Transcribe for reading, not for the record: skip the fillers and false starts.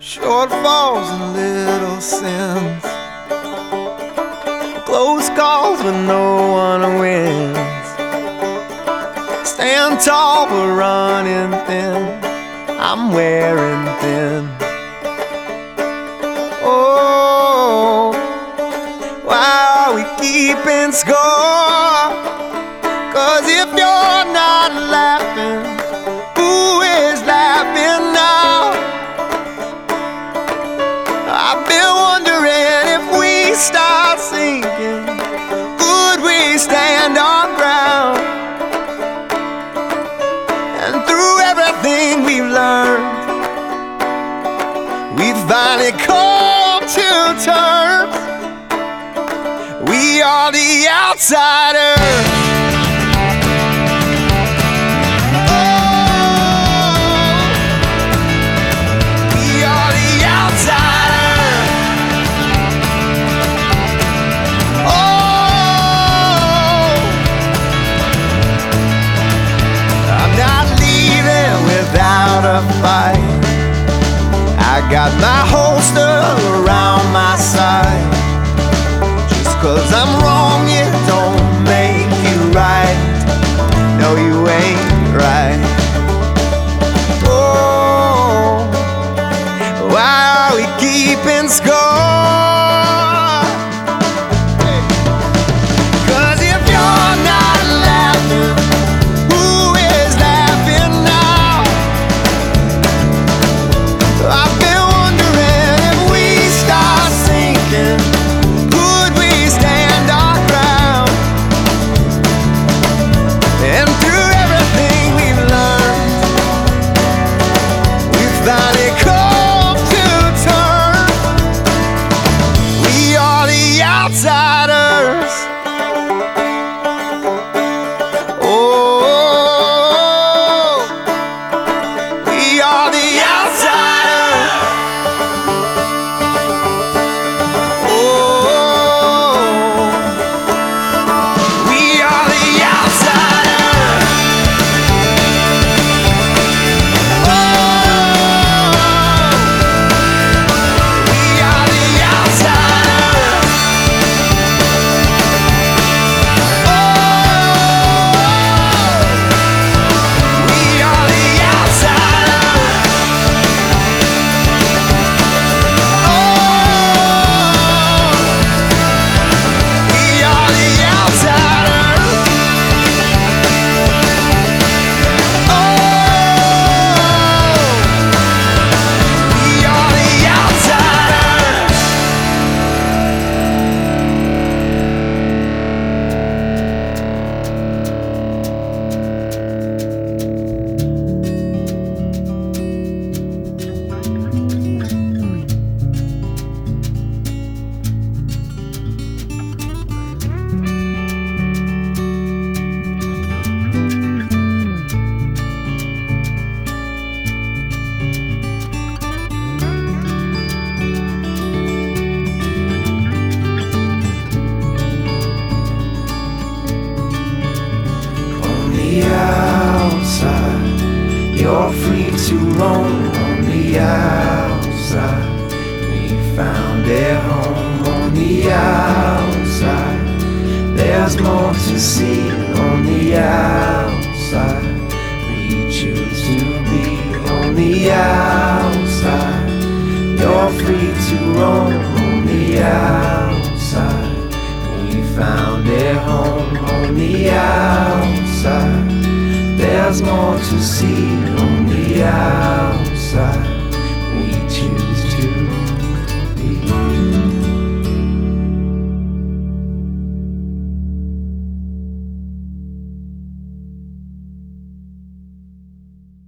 Shortfalls and little sins, close calls when no one wins. Stand tall but running thin, I'm wearing thin. Oh, why are we keeping score? 'Cause if you're not laughing, who is laughing now? I've been wondering if we start sinking, could we stand our ground? And through everything we've learned, we've finally come to terms. We are the outsiders. Fight. I got my holster around my side. Just 'cause I'm wrong, it don't make you right. No, you ain't right. Oh, why are we keeping score? Outsiders. Oh, we are the outsiders. Oh, we are the outsiders. Oh, we are the outsiders. Outside, you're free to roam on the outside. We found a home on the outside. There's more to see on the outside. We choose to be on the outside. You're free to roam on the outside. We found a home on the outside. There's more to see.